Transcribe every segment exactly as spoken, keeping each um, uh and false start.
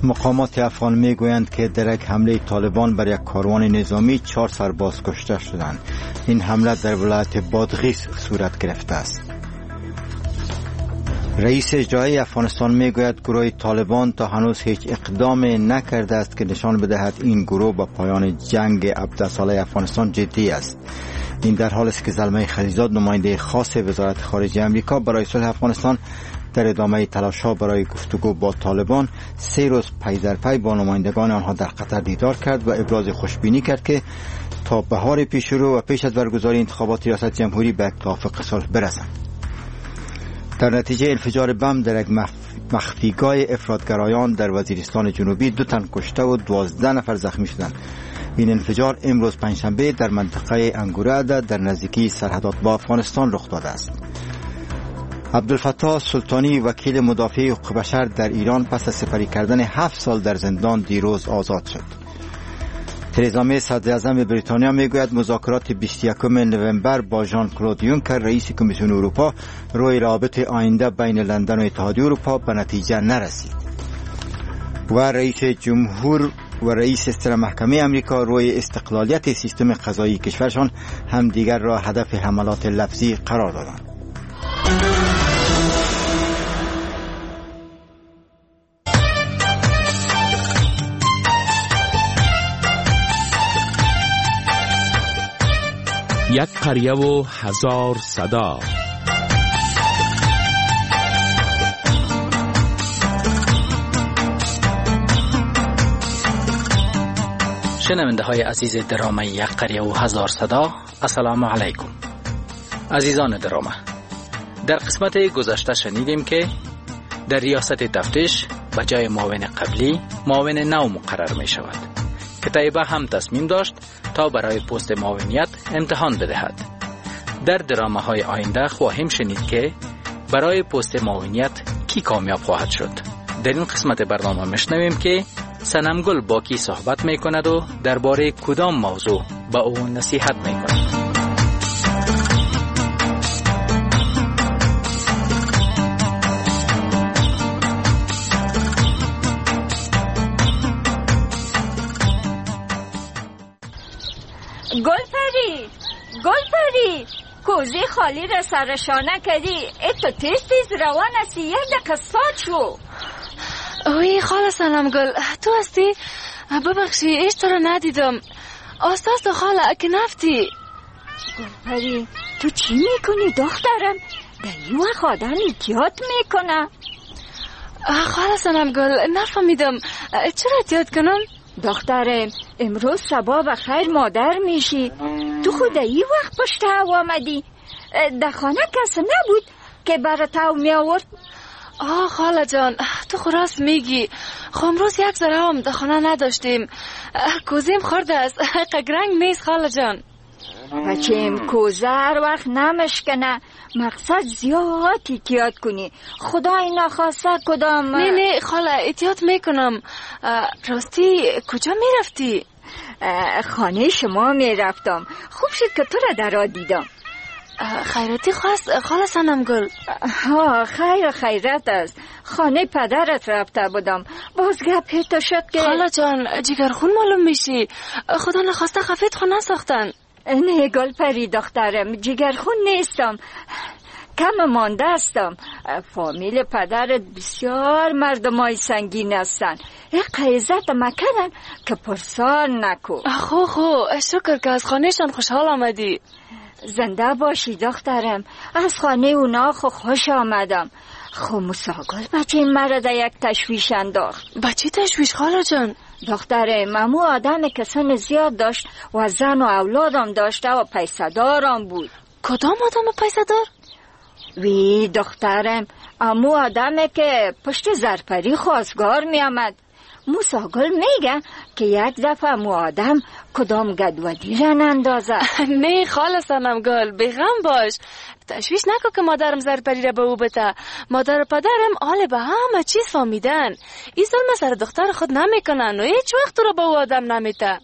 مقامات افغان میگویند که در یک حمله طالبان بر یک کاروان نظامی چهار سرباز کشته شدند. این حمله در ولایت بادغیس صورت گرفته است. رئیس اجرایی افغانستان میگوید گروه طالبان تا هنوز هیچ اقدام نکرده است که نشان بدهد این گروه با پایان جنگ هفده ساله افغانستان جدی است. این در حالی است که زلمه خلیزاد نماینده خاص وزارت خارجه آمریکا برای صلح افغانستان در ادامه تلاش‌ها برای گفتگو با طالبان سه روز پی در پی با نمایندگان آنها در قطر دیدار کرد و ابراز خوشبینی کرد که تا بهار پیشرو و پیش از برگزاری انتخابات ریاست جمهوری به توافق صلح برسند. در نتیجه انفجار بم در یک مخفیگاه افراطگرایان در وزیرستان جنوبی دو تن کشته و دوازده نفر زخمی شدند. این انفجار امروز پنجشنبه در منطقه انگوراده در نزدیکی سرحدات با افغانستان رخ داده است. عبدالفتاح سلطانی وکیل مدافع حقوق بشر در ایران پس از سپری کردن هفت سال در زندان دیروز آزاد شد. ترزا می صدر اعظم بریتانیا میگوید مذاکرات بیست و یکم نوامبر با ژان کلود یونکر رئیس کمیسیون اروپا روی روابط آینده بین لندن و اتحادیه اروپا به نتیجه نرسید. و رئیس جمهور و رئیس ستر محکمه امریکا روی استقلالیت سیستم قضایی کشورشان هم دیگر را هدف حملات لفظی قرار دادند. یک قریه و هزار صدا. شنونده های عزیز درامه یک قریه و هزار صدا، السلام علیکم. عزیزان درامه، در قسمت گذشته شنیدیم که در ریاست تفتیش به جای معاون قبلی معاون نو مقرر می شود که طیبه هم تصمیم داشت تا برای پست معاونیت امتحان بدهد. در درامه های آینده خواهیم شنید که برای پست معاونیت کی کامیاب خواهد شد. در این قسمت برنامه میشنویم که سنمگل با کی صحبت می کند و درباره کدام موضوع با او نصیحت می کند. گلپری گلپری کوزی خالی را سرشانه کردی. اتو تیز تیز روان هستی، یک دقیقه ساعت شو. اوی خاله سلام گل، تو هستی؟ ببخشی ایش تو را ندیدم. آستاز تو خاله که نفتی. گلپری تو چی میکنی دخترم؟ در این وقت آدم احتیاط میکنه. خاله سلام گل نفهمیدم، چرا احتیاط کنم؟ دخترم امروز صبح بخیر مادر میشی. تو خود این وقت پشت هوا آمدی؟ در خانه کس نبود که براتو می آورد؟ آه خاله جان تو خراست میگی. خب امروز یک ذره هم در خانه نداشتیم. کوزیم خورده است، قگرنگ نیست خاله جان. بچیم کوزه هر وقت نمشکنه. مقصد زیاد احتیاط کنی. خدای نخواسته کدام. نه نه خاله احتیاط میکنم. راستی کجا میرفتی؟ خانه شما میرفتم. خوب شد که تو را در آ دیدم. خیراتی خواست خاله سنمگل؟ ها خیر خیرت است. خانه پدرت رفته بودم، باز گپ پیدا شد که خاله جان جگرخون معلوم میشی. خدا نخواسته خفیت خو نساختن. نه گلپری دخترم جگرخون نیستم، کم مانده استم. فامیل پدرت بسیار مردمای سنگین هستن. یک قیزت مکدن که پرسان نکو. خو خو شکر که از خانهشان خوشحال آمدی. زنده باشی دخترم. از خانه اونا خو خوش آمدم. خو مساگل بچه این مرد یک تشویش انداخت. بچه تشویش خاله جان؟ دخترم امو آدم که سن زیاد داشت و زن و اولادم داشته و پیسدارم بود. کدام آدم پیسدار؟ وی دخترم امو آدم که پشت زرپری خواستگار می آمد. موساگل میگه که یک دفعه مو آدم کدام گدودی رن اندازه. نه خاله سنمگل بیغم باش، تشویش نکن که مادرم زرپری را به او بده. مادر و پدرم آل به همه چیز فهمیدن. این ظلم سر دختر خود نمیکنن و هیچ وقت رو به او آدم نمیده.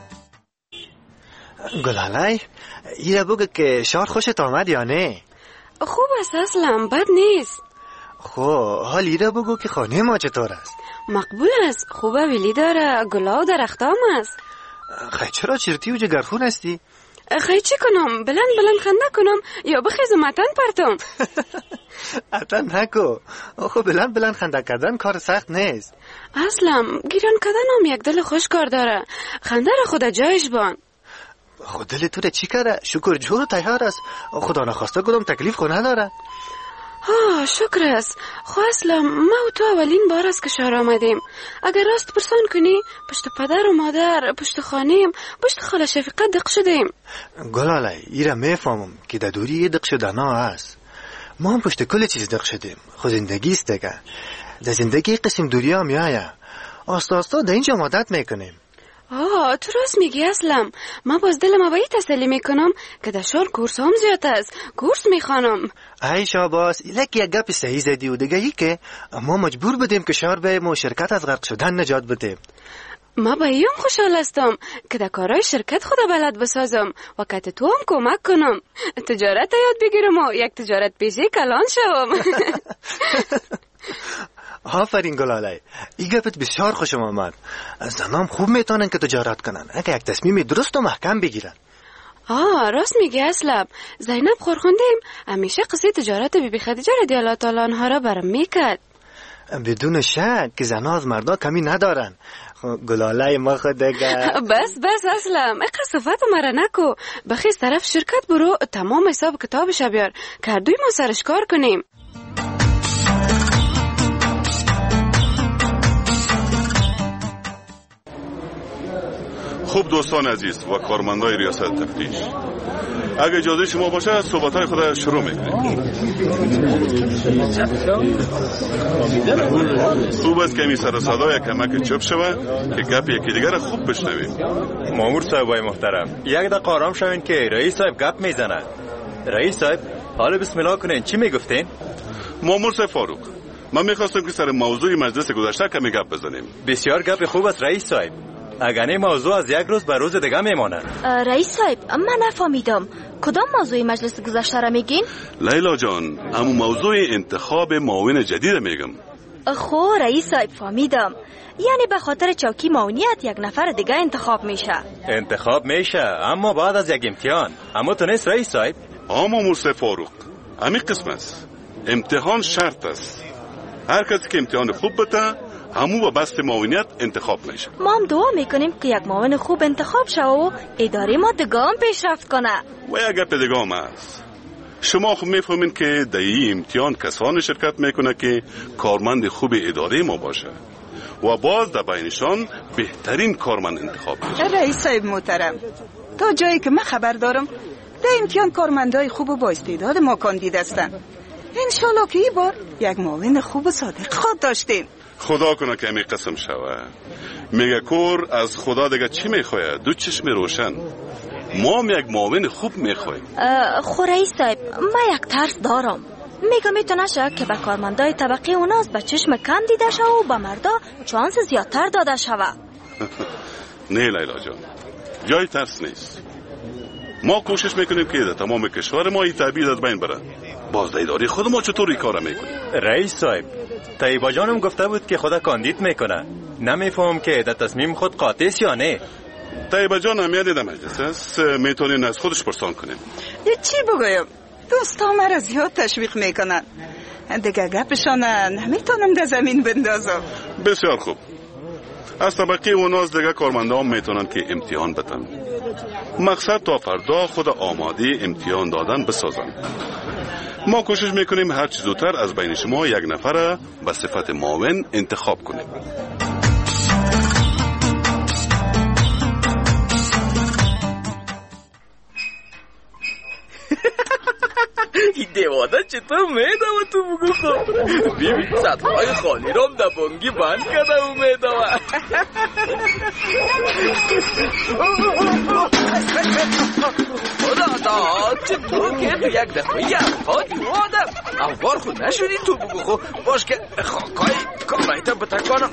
گلاله ایره بگه که شاد خوشت آمد یا نه؟ خوب است اصلا، بد نیست. خب حالی را بگو که خانه ما چطور است؟ مقبول است، خوبه، ویلی داره، گلا و درختام است. خیلی چرا چرتی و جگرخون هستی؟ خیلی چی کنم؟ بلند بلند خنده کنم یا بخیزم اتن پرتم؟ اتن نکو. خب بلند بلند خنده کردن کار سخت نیست. اصلا گیران کردن هم یک دل خوش کار داره. خنده را خود جایش بان. خود دل تو چی کرده؟ شکر جور تیار است. خدا نخواسته کدام تکلیف خو نداره. ها شکر است. خو اصلا ما و تو اولین بار است که شهر آمدیم. اگر راست پرسان کنی پشت پدر و مادر، پشت خانیم، پشت خاله شفیقه دق شدیم. گلاله ایره میفهمم که در دوری یه دق شدن ها هست. ما هم پشت کل چیز دق شدیم. خود زندگی است دیگه. در زندگی قسم دوری ها میایه. آستا آستا در اینجا عادت میکنیم. آه تو راست میگی اسلم. ما باز دل ما باید تسلی میکنم که در شهر کورس هم زیاد است. کورس میخوانم. ای شاباس ایلک یک گپ صحیح زدی و دیگه ای که ما مجبور بدیم که شهر بریم و شرکت از غرق شدن نجات بدیم. ما با ایم خوشحال هستم که در کارهای شرکت خود بلد بسازم و که تو هم کمک کنم. تجارت یاد بگیرم و یک تجارت پیشه کلان شوم. آفرین گلاله، این گپت بسیار خوشم آمد. زنام خوب میتونن که تجارت کنن اگه یک تصمیم درست و محکم بگیرن. آه راست میگی اسلم. زینب خورخوندیم همیشه قصه تجارت بی بی خدیجه رضی الله تعالی عنها را برام میکرد. بدون شک که زنها از مردا کمی ندارن. گلاله ما خود دیگه بس بس اسلم اقرا صفت مرا نکو. بخیز طرف شرکت برو تمام حساب کتابش بیار که هر دوی ما سرش کار کنیم. خوب دوستان عزیز و کارمندای ریاست تفتیش، اگه اجازه شما باشه صحبت‌های خود شروع می‌کنیم. خوب است که این سر و صدا کمک چپ شوه که گپ یکی دیگر را خوب بشنویم. مامور صاحبای محترم، یک دقیقه آرام شوین که رئیس صاحب گپ میزنه. رئیس صاحب حالا بسم الله کنین. چی میگفتین؟ مامور صاحب فاروق، من میخواستم که سر موضوع مجلس گذشته کمی گپ بزنیم. بسیار گپ خوب است رئیس صاحب. اگه موضوع از یک روز به روز دیگه میمونه. رئیس صاحب من نفهمیدم کدام موضوع مجلس گذشته را میگین؟ لیلا جان، همون موضوع انتخاب معاون جدید میگم. خو رئیس صاحب فهمیدم. یعنی به خاطر چوکی معاونیت یک نفر دیگه انتخاب میشه. انتخاب میشه اما بعد از یک امتحان. اما تو نیست رئیس صاحب؟ اما مرسه فاروق، همین قسم است. امتحان شرط است. هر کسی که امتحان خوب بده همون با بست معاونیت انتخاب میشه. ما هم دعا میکنیم که یک معاون خوب انتخاب شود و اداره ما دگام پیشرفت کنه. و یک گپ دگام است. شما خوب میفهمین که در این امتحان کسانی شرکت میکنه که کارمند خوب اداره ما باشه و باز در بینشان بهترین کارمند انتخاب میشه. رئیس صاحب محترم، تا جایی که من خبر دارم در امتحان کارمندای خوب و با استعداد ما کاندید هستن. انشالله که این بار یک معاون خوب و صادق خود داشتیم. خدا کنه که همی قسم شوه. میگه کور از خدا دیگه چی میخواه؟ دو چشم روشن. ما هم یک معاون خوب میخوایم. خو رئیس صاحب من یک ترس دارم. میگه میتونه شه که به کارمندای طبقه اوناز به چشم کم دیده شوه و به مردا چانس زیادتر داده شوه. نه لیلا جان، جای ترس نیست. ما کوشش میکنیم که در تمام کشور ما این تعبیر از بین بره. باز در اداره خود ما چطور این کارا میکنیم؟ رئیس صاحب طیبا جانم گفته بود که خدا کاندید میکنه. نمیفهم که در تصمیم خود قاطع است یا نه. طیبا جان هم یاد مجلس است، میتونین از خودش پرسان کنیم. چی بگویم؟ دوستا مرا زیاد تشویق میکنن. دیگه گپشان نمیتونم در زمین بندازم. بسیار خوب. از طبقه اوناز دیگه کارمندا هم میتونن که امتحان بدن. مقصد تا فردا خود آماده امتحان دادن بسازن. ما کوشش میکنیم هر چیز زودتر از بین شما یک نفر به صفت معاون انتخاب کنیم. این دیواده چطور میدوه تو بگو خب. ببین سطحهای خالی رام در بانگی بند کرده و میدوه. خدا دا چطور که تو یک دفعه یک خواهی وادم اوار خود نشدی تو بگو خب. باش که خاکای کامایتا بتکنم.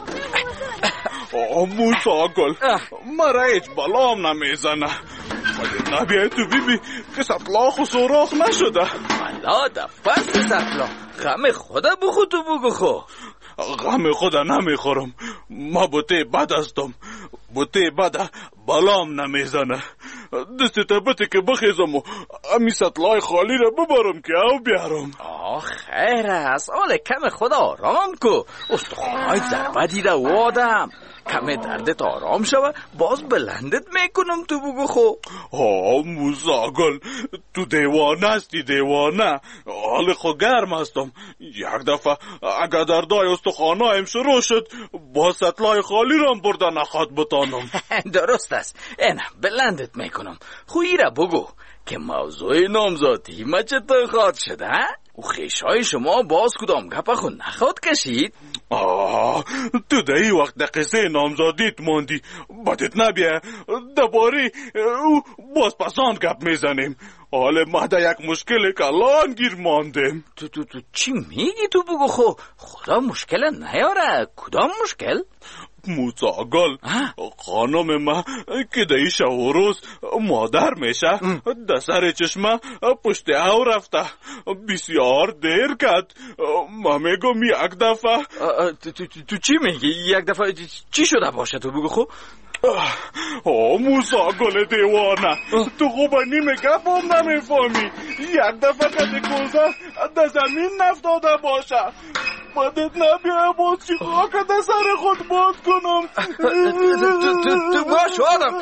موسا گل مرا هیچ بلام نمیزنه. نبیای تو بیبی که سطلاخ و سوراخ نشده. لا در فصل سطلا غم خدا بخو تو بگو خو. غم خدا نمیخورم، ما بوته بد هستم، بوته بد بلام نمیزنه. دستی تبتی که بخیزم و امی سطلای خالی را ببارم که او بیارم. آه خیر است، آله کم خدا آرام کو. استخوانای ضربتی را وادم، کم دردت آرام شوه باز بلندت میکنم تو بگو خو. آه موزاگل، تو دیوانه هستی دیوانه. حال خو گرم هستم. یک دفعه اگر دردای استخوانایم شروع شد با سطلای خالی را برده نخواد بتانم. درست است، اینه بلندت میکنم. خویی را بگو که موضوع نامزادی ما چطور خواد شده؟ او خیشای شما باز کدام گپ خود نخواد کشید؟ آه تو در ای وقت در قصه نامزادیت موندی، بدت نبیه دباری او باز پسان گپ میزنیم. حالا ما در یک مشکل کلان گیر ماندیم. تو تو تو چی میگی تو بگو خو؟ خدا مشکل نیاره. کدام مشکل؟ موساگل خانم ما که در شب و روز مادر میشه در سر چشمه پشت او رفته بسیار دیر کرد. ما میگم یک دفعه. تو چی میگی؟ یک دفعه چی شده باشه تو بگو خو؟ آه موساگل دیوانه، تو خوبه نیمه گپ هم نمیفهمی. یک دفعه کتی کوزه در زمین نفتاده باشه، بدت نبیه باز چی خواه که در سر خود باد کنم. تو باش آدم.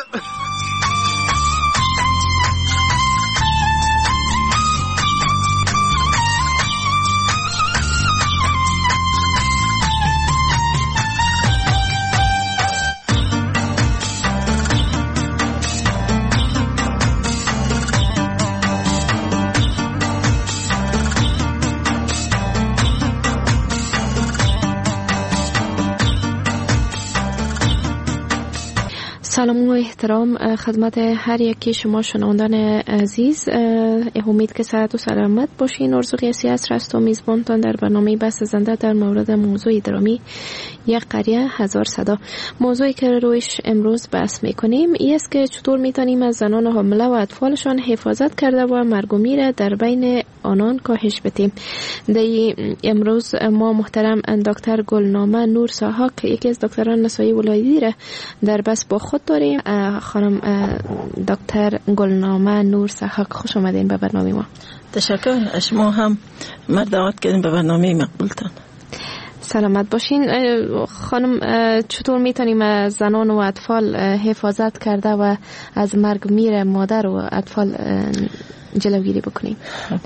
سلام و احترام خدمت هر یکی شما شنوندان عزیز. امید که صحت و سلامت باشین. ارزو قیاسی عصر است و میزبانتان در برنامه بحث زنده در مورد موضوع درامی یک قریه هزار صدا. موضوعی که رویش امروز بحث میکنیم این است که چطور میتونیم از زنان حامله و اطفالشان حفاظت کرده و مرگ و میر در بین آنان کاهش بدیم. در امروز ما محترم دکتر گلنامه نور ساحق، یکی از دکتران نسایی ولایتی را در بس با خود داریم. خانم دکتر گلنامه نور ساحق، خوش آمدین به برنامه ما. تشکر. شما هم مردعات کردین به برنامه مقبولتان. سلامت باشین. خانم چطور میتونیم از زنان و اطفال حفاظت کرده و از مرگ میر مادر و اطفال جلوگیری بکنیم؟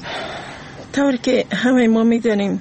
طوری که همه ما میدانیم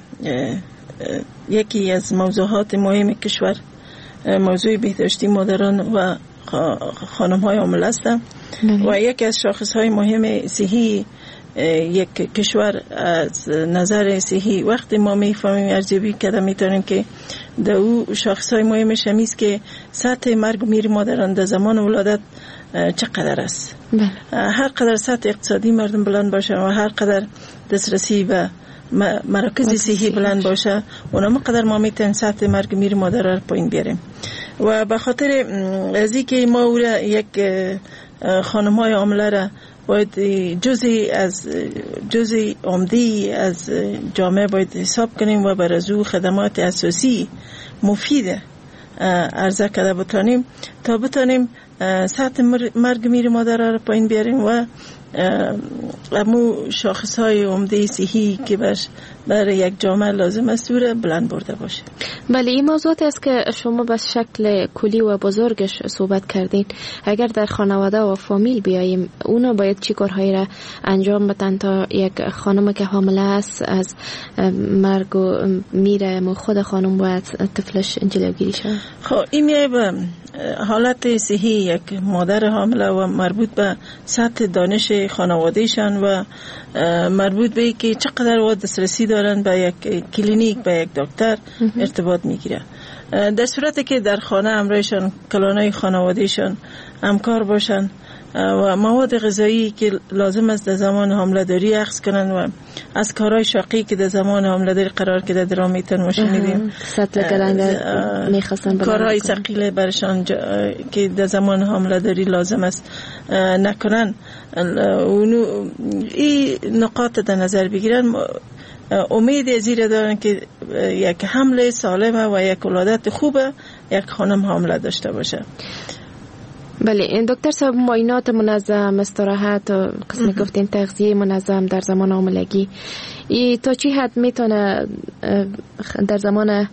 یکی از موضوعات مهم کشور موضوع بهداشتی مادران و خانم های حامله است و یکی از شاخص های مهم صحی یک کشور از نظر صحی. وقتی ما میفهمیم ارزیابی کرده میتونیم که در او شاخص های مهمش همیست که سطح مرگ و میر مادران در زمان ولادت چقدر است. هر قدر سطح اقتصادی مردم بلند باشه و هر قدر دسترسی به مراکز صحی بلند باشه اونم قدر ما میتونیم سطح مرگ میر مادر را پایین بیاریم. و به خاطر از اینکه ما او را یک خانم های حامله را باید جزئی از جزئی عمده‌ای از جامعه باید حساب کنیم و بر از او خدمات اساسی مفید عرضه کرده بتانیم تا بتانیم سطح مرگ میر مادر را پایین بیاریم و امو شاخص های عمده صحی که بر یک جامعه لازم است رو بلند برده باشه. بله، این موضوعات است که شما به شکل کلی و بزرگش صحبت کردین. اگر در خانواده و فامیل بیاییم اونا باید چی کارهایی را انجام بدن تا یک خانم که حامله است از مرگ و میر خود خانم و طفلش جلوگیری شود؟ خب این میای به حالت صحی یک مادر حامله و مربوط به سطح دانش خانوادهشان و مربوط به که چقدر و دسترسی دارن به یک کلینیک به یک دکتر ارتباط میگیره. در صورتی که در خانه همراهشان کلانای خانوادهشان همکار باشن و مواد غذایی که لازم است در زمان حامله داری اخذ کنن و از کارهای شاقی که در زمان حامله داری قرار که در درامیتن ما شنیدیم سطل گرنگ میخواستن کارهای ثقیله برشان که در زمان حامله داری لازم است نکنن. اونو این نقاط در نظر بگیرن امید زیر دارن که یک حمل سالمه و یک ولادت خوبه یک خانم حامله داشته باشه. بله دکتر صاحب، معاینات منظم، استراحت و قسمی گفتین تغذیه منظم در زمان حاملگی ای تا چی حد میتونه در زمان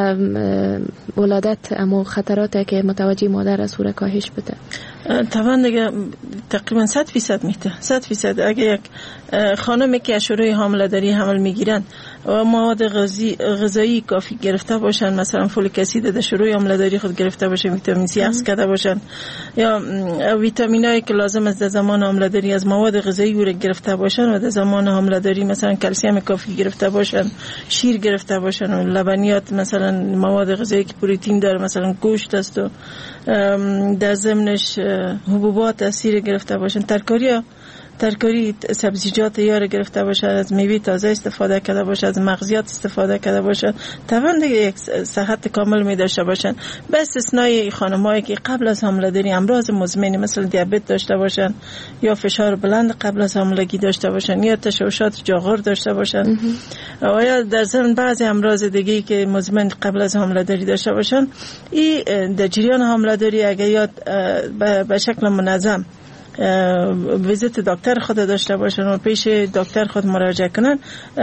ولادت اما خطراتی که متوجه مادر از او را کاهش بده؟ طبعا دیگه تقریبا صد فیصد میته صد فیصد اگه یک خانمی که از شروع حامله داری حمل میگیرن و مواد غذایی کافی گرفته باشن، مثلا فولیک اسید در شروع حامله داری خود گرفته باشه، ویتامین سی اخذ کرده باشن یا ویتامینایی که لازم است در زمان حامله داری از مواد غذایی او گرفته باشن و در زمان حامله داری مثلا کلسیم کافی گرفته باشن، شیر گرفته باشن و لبنیات، مثلا مواد غذایی که پروتئین داره مثلا گوشت است و در ضمنش حبوبات اسیر گرفته باشن، ترکاری ترکاری سبزیجات یار گرفته باشه، از میوه تازه استفاده کرده باشه، از مغزیات استفاده کرده باشه، طبعا دیگه یک صحت کامل می داشته باشن. به استثنای خانمایی که قبل از حمله داری امراض مزمن مثل دیابت داشته باشن یا فشار بلند قبل از حملگی داشته باشن یا تشوشات جاغور داشته باشن و یا در ضمن بعضی امراض دیگه که مزمن قبل از حمله داری داشته باشن، این در جریان حمله داری اگه یاد به شکل منظم ویزیت دکتر خود داشته باشن و پیش دکتر خود مراجعه کنن،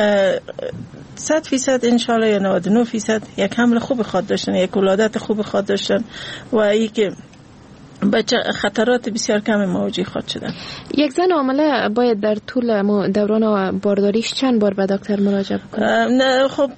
صد فیصد انشالله یا نود و نه فیصد یک حمل خوب خود داشتن، یک ولادت خوب خود داشتن و ای که بچه خطرات بسیار کم مواجه خود شدن. یک زن حامله باید در طول دوران بارداریش چند بار به دکتر مراجعه کنه؟ نه خب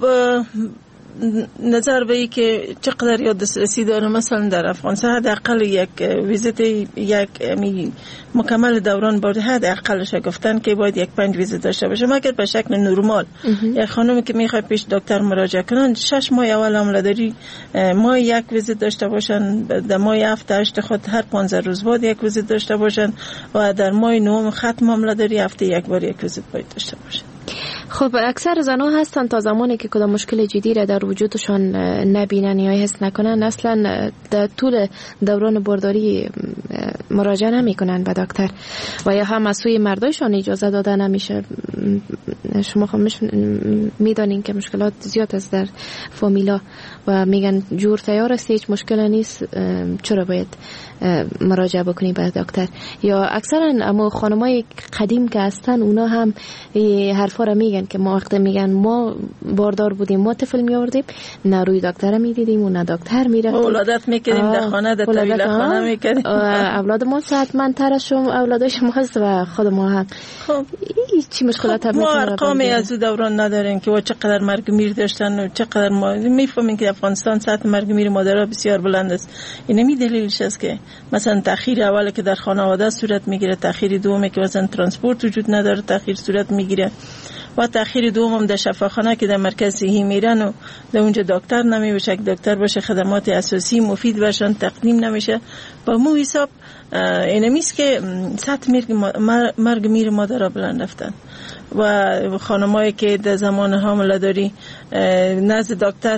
نظر به ای که چقدر یا دسترسی داره، مثلا در افغانستان حداقل یک ویزیت یک مکمل دوران بارد حداقلش گفتن که باید یک پنج ویزیت داشته باشه، مگر به شکل نرمال یک خانمی که میخواد پیش دکتر مراجعه کنن شش ماه اول حامله داری ماه یک ویزیت داشته باشن، در ماه هفت هشت خود هر پانزده روز بعد یک ویزیت داشته باشن و در ماه نهم ختم حامله داری هفته یک بار یک ویزیت باید داشته باشن. خب اکثر زنها هستن تا زمانی که کدام مشکل جدی را در وجودشان نبینن یا حس نکنن اصلا در طول دوران بارداری مراجعه نمی کنن به دکتر و یا هم از سوی مردایشان اجازه داده نمیشه. شما خب میدانین که مشکلات زیاد است در فامیلا و میگن جور تیار است، هیچ مشکل نیست، چرا باید مراجعه بکنی به دکتر؟ یا اکثرا اما خانمای قدیم که هستن اونا هم حرفا را میگن که ما وقتی میگن ما باردار بودیم ما طفل میاوردیم نه روی دکتر میدیدیم و نه دکتر میرفتیم، اولادت میکردیم در خانه در طویله خانه میکردیم، اولاد ما صحتمند تر از شما اولاد شماست و خود ما هم. خب چی مشکلات خب ما ارقامی از دوران نداریم که چقدر مرگ میر داشتن و چقدر ما میفهمیم که افغانستان سطح مرگ میر مادرها بسیار بلند است. این می دلیلش است که مثلا تأخیر اولی که در خانواده صورت میگیره، تأخیر دومی که مثلا ترانسپورت وجود نداره تأخیر صورت میگیره و تأخیر دوم هم در شفاخانه که در مرکز صحی میرن و در اونجا دکتر نمیشه، دکتر باشه خدمات اساسی مفید باشن تقدیم نمیشه. با مو حساب اینمیست که سطح مرگ میر مادرها بلند رفتن و خانمایی که در زمان حامله داری نزد دکتر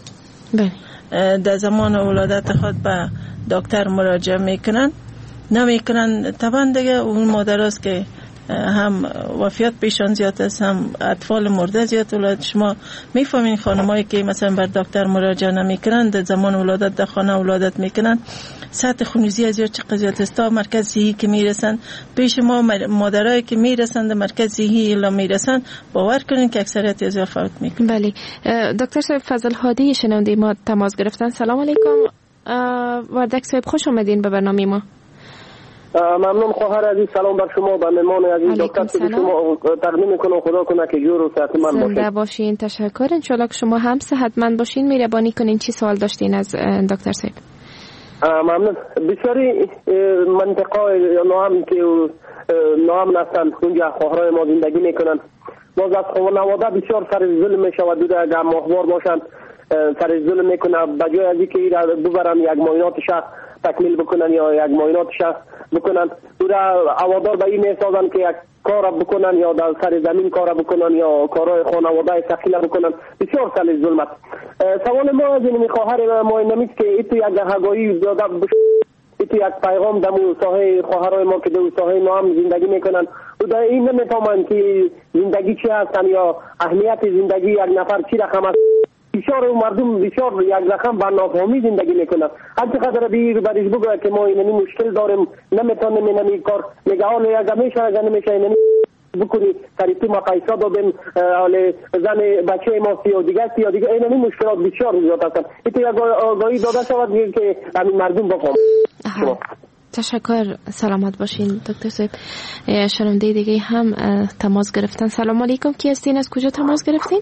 در زمان ولادت خود به دکتر مراجعه میکنن نمیکنن، طبعا دیگه اون مادر است که هم وفیات پیشان زیاد است هم اطفال مرده زیاد ولادت. شما میفهمین خانمایی که مثلا بر دکتر مراجعه نمیکنن در زمان ولادت در خانه ولادت میکنن سطح خونریزی از چقدر زیاد است. تا مرکز صحی که میرسن پیش ما مادرایی که میرسن در مرکز صحی الا میرسن باور کنین که اکثریت از وفات میکنن. بله دکتر صاحب فضل هادی شنونده ما تماس گرفتن. سلام علیکم وردک صاحب، خوش آمدین به برنامه ما. ممنون خواهر عزیز، سلام بر شما و مهمان عزیز دکتر صاحب، شما تقدیم میکنم خدا کنه که جور و صحتمند باشین. زنده باشین، تشکر. ان شاء الله که شما هم صحتمند باشین. مهربانی کنین چی سوال داشتین از دکتر صاحب؟ ممنون. بسیاری منطقه نام که نام هستند اونجا خواهرای ما زندگی میکنن، باز از خانواده بسیار سر ظلم میشود، دوده اگر ماهوار باشند سر ظلم میکنه، بجای از اینکه ببرن یک معاینات شخص تکمیل بکنن یا یک معاینات شخص بکنن. او را هوادار به این میسازن که یک کار بکنن یا در سر زمین کار بکنن یا کارهای خانواده ثقیل بکنن. بسیار سال ظلم است. سوال ما از این خواهر ما نمیست که ایتو یک هگایی داده ایتو یک پیغام دمو ساحه خواهرای ما که در ساحه نام زندگی میکنن و در این نمیفهمن که زندگی چی هستن یا اهمیت زندگی یک نفر چی رقم است. بسیار مردم بسیار یک رقم بر نافهمی زندگی میکنن. هر چقدر بیر برش بگوید که ما اینمی مشکل داریم نمیتونیم اینمی کار میگه حالا یک همیشه اگر نمیشه اینمی بکنی سریعی ما پیسا دادیم حالا زن بچه ما سی و دیگه سی و دیگه اینمی مشکلات بسیار زیاد هستن. ایتو یک آگاهی داده شود که همین مردم بفهم. تشکر. سلامت باشین دکتر صاحب. شنونده دیگه هم تماس گرفتن. سلام علیکم. کی هستین؟ از کجا تماس گرفتین؟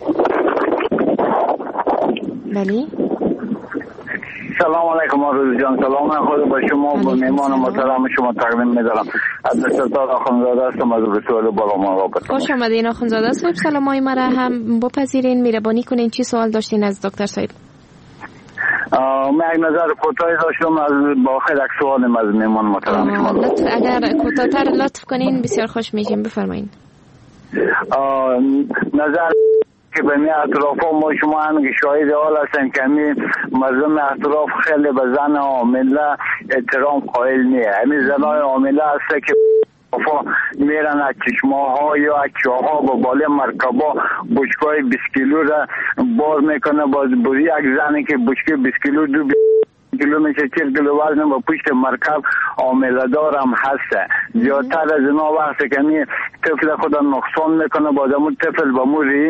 بله. سلام علیکم آرزو جان. سلام خود با شما و مهمان محترم شما تقدیم می‌دارم. عبدالستار آخوندزاده هستم از رسول بالا مرابط. خوش آمدین آخوندزاده صاحب. سلامای مرا هم بپذیرین. مهربانی کنین چی سوال داشتین از دکتر صاحب؟ من یک نظر کوتاهی داشتم از با آخر یک سوالم از مهمان محترم شما. لطف اگر کوتاه‌تر لطف کنین بسیار خوش میشیم. بفرمایید. نظر که به می اطراف ما شما هم که شاهد حال هستن که همین مردم اطراف خیلی به زن عامله احترام قائل نیه. همین زنای عامله هسته که میرن از چشماها یا از چاها با بالای مرکبا بشکای بیست کیلو را بار میکنه. باز بوری یک زنی که بشکای بیست کیلو دو کیلو میشه چهل کیلو وزن با پشت مرکب عامله دار هم هسته. زیادتر از اینا وقتی که می طفل خدا نقصان میکنه باز همون طفل با مو ریم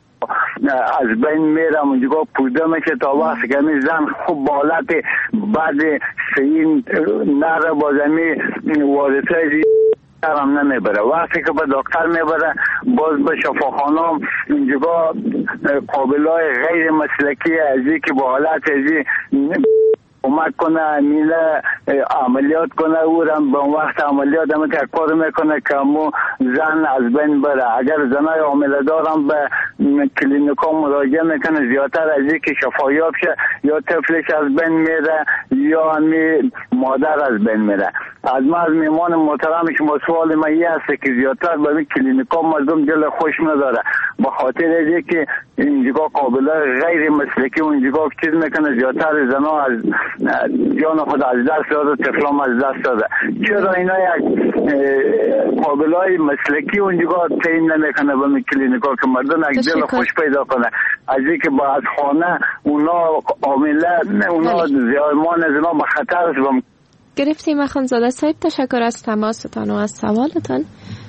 از بین میرم اونجا پوده میشه تا وقتی که می زن خوب بالت بعد سین نره باز همی وارثه هم نمیبره. وقتی که به دکتر میبره باز به شفاخانه اینجا قابلای غیر مسلکی ازی که با حالت ازی کمک کنه میله عملیات کنه او را به وقت عملیات هم که کار میکنه که مو زن از بین بره. اگر زنای عامله دارم به کلینیکا مراجعه میکنه زیادتر از این که شفایاب شه یا طفلش از بین میره یا همی مادر از بین میره. از ما از میمان محترم شما سوال ما یه هست که زیادتر به این کلینیکا مردم دل خوش نداره به خاطر از که اینجا قابله غیر مسلکی اونجا چیز میکنه زیادتر زنا از جان خود از دست داده طفلام از دست داده. چرا اینا یک قابلای مسلکی اونجا تعیین نمیکنه به کلینیکا که مردم یک دل خوش پیدا کنه از اینکه با از خانه اونا عامله اونا زیادمان از اینا به خطر است. گرفتیم آخوندزاده صاحب. تشکر از تماستان و از سوالتان.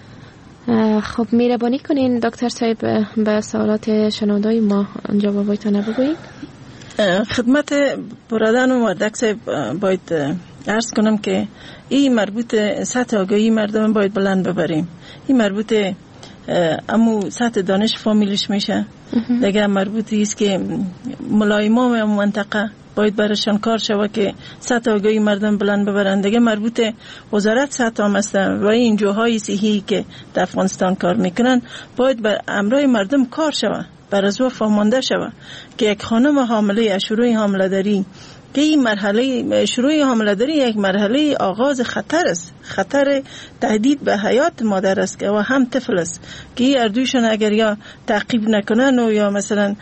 خب مهربانی کنین دکتر صاحب به سوالات شنوندای ما جوابایتان بگویید. خدمت برادران و وردک صاحب باید عرض کنم که این مربوط سطح آگاهی مردم باید بلند ببریم. این مربوط امو سطح دانش فامیلش میشه. دیگه مربوطی است که ملایمان و منطقه باید برشان کار شود که سطح آگاهی مردم بلند ببرن. دیگه مربوط وزارت سطح هم هستن و این جوهای صحی که در افغانستان کار میکنن باید بر امرای مردم کار شود، بر از و فهمانده شود که یک خانم حامله شروع حامله داری که این مرحله شروع حامله داری یک مرحله آغاز خطر است، خطر تهدید به حیات مادر است که و هم طفل است که اردویشون اگر یا تعقیب نکنن و یا مثلا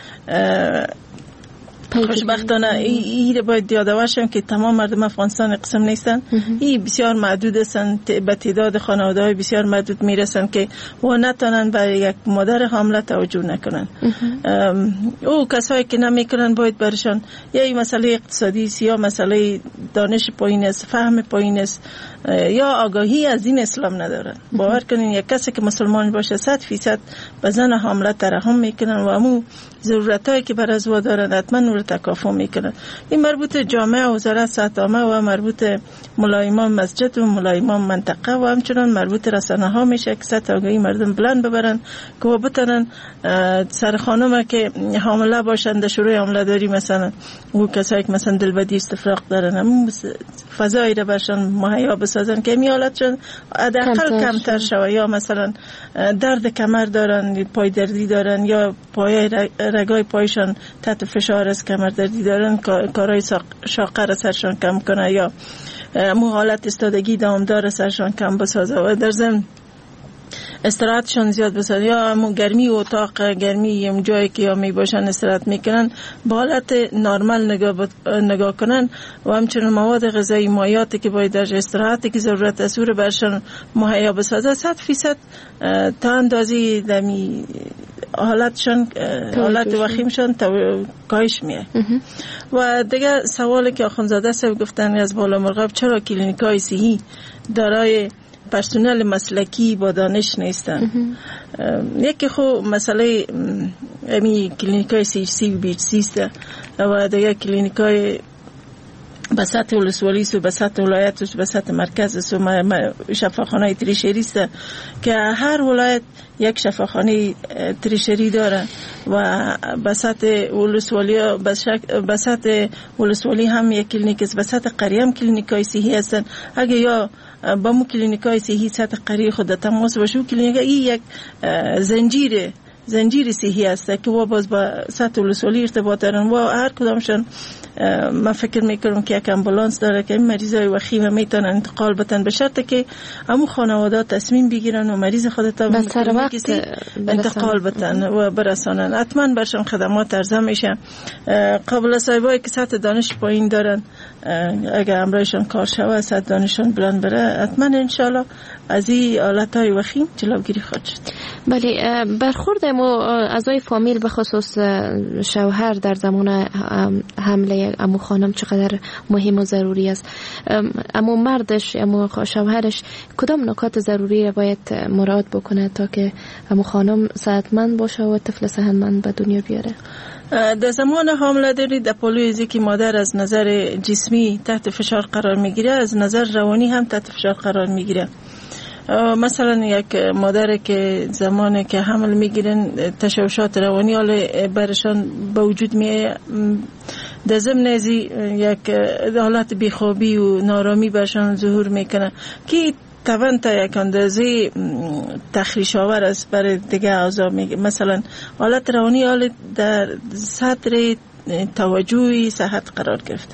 خوشبختانه این باید یادوارشم که تمام مردم افغانستان قسم نیستن. این بسیار محدود هستن، به تعداد خانواده های بسیار محدود میرسن که و نتانن برای یک مادر حامله توجه نکنن. او کسایی که نمیکنن باید برشان یا این مسئله اقتصادی است یا مسئله دانش پایین است، فهم پایین است یا آگاهی از دین اسلام ندارن. باور کنین یک کسی که مسلمان باشه صد فیصد به زن حامله ترحم میکنن و امو ضرورتایی که بر از و دارن حتما نور تکافو میکنن. این مربوط جامعه و وزارت صحت عامه و مربوط ملایمان مسجد و ملایمان منطقه و همچنان مربوط رسانه ها میشه که سطح آگاهی مردم بلند ببرن که بتونن سر خانم که حامله باشن در شروع حامله داری مثلا او کسایی که مثلا دلبدی استفراغ دارن هم فضایی را برشان مهیا بسازن که میالتشون حداقل کمتر شوه یا مثلا درد کمر دارن، پای دردی دارن یا پای رگای پایشان تحت فشار است کمردردی دارن کارهای شاقه را سرشان کم کنه یا مو حالت استادگی دامدار سرشان کم بسازه و در ضمن استراحتشان زیاد بسازه یا همون گرمی و اتاق گرمی اون جایی که یا می باشن استراحت میکنن با حالت نرمال نگاه, نگاه کنن و همچنین مواد غذایی مایاتی که باید در استراحتی که ضرورت است رو برشان مهیا بسازه صد فیصد تا اندازی دمی حالتشان حالت وخیمشان کاهش میه. و دیگه سوالی که آخوندزاده صاحب گفتن از بالا مرغاب چرا کلینیکای صحی دارای پرسنل مسلکی با دانش نیستن؟ یکی خو مسئله امی کلینیکای سی سی و بی سی است و دیگه کلینیکای به سطح ولسوالی است و به سطح ولایت است و به سطح مرکز است و شفاخانه تریشری است که هر ولایت یک شفاخانه تریشری داره و به سطح ولسوالی به سطح ولسوالی هم یک کلینیک است، به سطح قریه هم کلینیکای صحی هستن. اگه یا با مو کلینیکای صحی سطح قریه خود تماس باشه، کلینیک این یک زنجیره زنجیر صحی است که و باز با سطح ولسوالی ارتباط دارن و هر کدامشون من فکر میکنم که یک امبولانس داره که مریضای وخیم میتونن انتقال بدن به شرطی که همون خانواده تصمیم بگیرن و مریض خودت به سر وقت انتقال بدن و برسانن. حتما برشون خدمات ارزه میشه. قابل صاحبایی که سطح دانش پایین دارن اگر امرایشان کار شوه سطح دانشان بلند بره حتما انشالله از این حالتهای وخیم جلوگیری خواهد شد. بله، برخورد امو اعضای فامیل به خصوص شوهر در زمان حمله امو خانم چقدر مهم و ضروری است؟ امو مردش امو شوهرش کدام نکات ضروری را باید مراعات بکنه تا که امو خانم صحتمند باشه و طفل صحتمند به دنیا بیاره؟ در زمان حامله داری در پلوی که مادر از نظر جسمی تحت فشار قرار میگیره، از نظر روانی هم تحت فشار قرار میگیره. مثلا یک مادر که زمانی که حمل میگیرن تشوشات روانی حال برشان به وجود میه، در ضمن ازی یک حالت بیخوابی و نارامی برشان ظهور میکنه که طبعا تا یک اندازه تخریش آور است برای دیگه اعضا. میگه مثلا حالت روانی حال در صدر توجهی صحت قرار گرفته.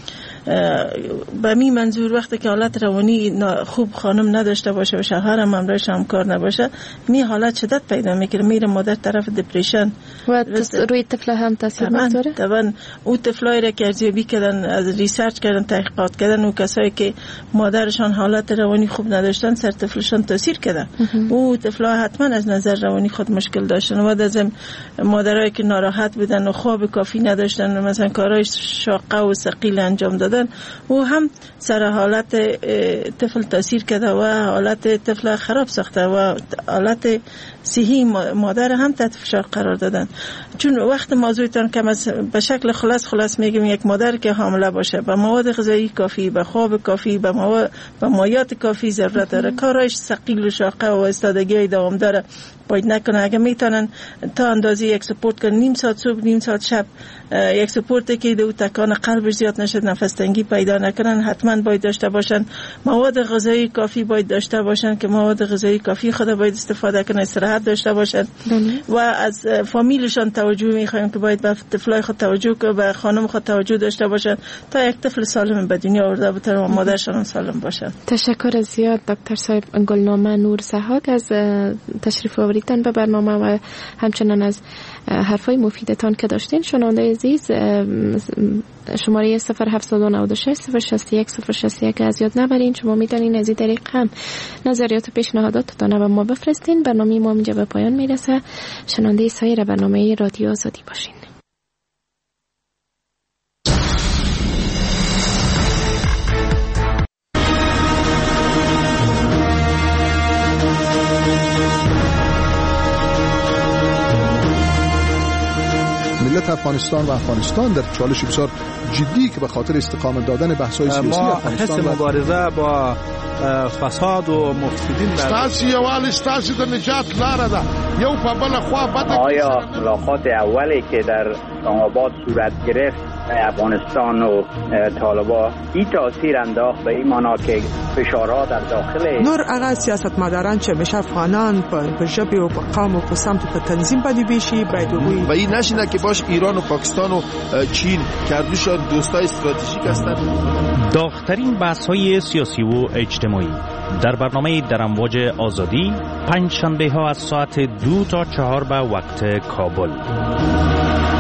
به می منظور وقتی که حالت روانی خوب خانم نداشته باشه و شوهرم همراهش همکار نباشه، می حالت شدت پیدا میکنه، میره مادر طرف دپریشن و روی طفل هم تاثیر میذاره. طبعا او طفلایی را که ارزیابی کردن، از ریسرچ کردن، تحقیقات کردن، و کسایی که مادرشان حالت روانی خوب نداشتن سر طفلشان تاثیر کردن. او طفلا حتما از نظر روانی خود مشکل داشتن و از مادرایی که ناراحت بودن و خواب کافی نداشتن و مثلا کارهای شاقه و ثقیل انجام دادن، او هم سر حالت طفل تاثیر کرده و حالت طفل خراب ساخته و حالت صحی مادر هم تحت فشار قرار دادن. چون وقت موضوعتان کم از به شکل خلاص خلاص میگم، یک مادر که حامله باشه با مواد غذایی کافی، با خواب کافی، با مواد با مایات کافی ضرورت داره. کارش ثقیل و شاقه و استادگی دوام داره باید نکنه. اگه میتونن تا اندازه یک سپورت کنن، نیم ساعت صبح نیم ساعت شب، یک سپورت که دو تکان قلبش زیاد نشه، نفس تنگی پیدا نکنن، حتما باید داشته باشن. مواد غذایی کافی باید داشته باشن که مواد غذایی کافی خود باید استفاده کنن، استراحت داشته باشن. و از فامیلشان توجه میخوایم که باید به طفلای خود توجه کنه، به خانم خود توجه داشته باشن تا یک طفل سالم به دنیا آورده بتونه و مادرشان هم سالم باشن. تشکر زیاد دکتر صاحب گلنامه نور ضحاک از تشریف آوریدن به برنامه و همچنان از حرفای مفیدتان که داشتین. شنونده عزیز، شماره صفر هفت نه شش صفر شش یک صفر شش یک از یاد نبرین. شما میتونین از این طریق هم نظریات و پیشنهاداتتان به ما بفرستین. برنامه ما اینجا به پایان میرسه. شنونده سایر برنامه رادیو آزادی باشین. ملت افغانستان و افغانستان در چالش بسیار جدی که به خاطر استقامت دادن بحث‌های سیاسی ما حس مبارزه با فساد و مفسدین ستاسي یوال ستاسي د نجات لاره ده. یو په بل خوا بده. آیا ملاقات اولی که در اسلام آباد صورت گرفت افغانستان و طالبان این تاثیر انداخت به این معنا که فشارها در داخل نور اغا سیاستمداران چه میشه افغانان په ژبه او په قوم او په سمت په تنظیم باندې بیشي باید و این نشینه که باش ایران و پاکستان و چین که دوشان دوستای استراتژیک هستند. داغ‌ترین بحث‌های سیاسی و اجتماعی در برنامه در امواج آزادی پنج شنبه ها از ساعت دو تا چهار به وقت کابل.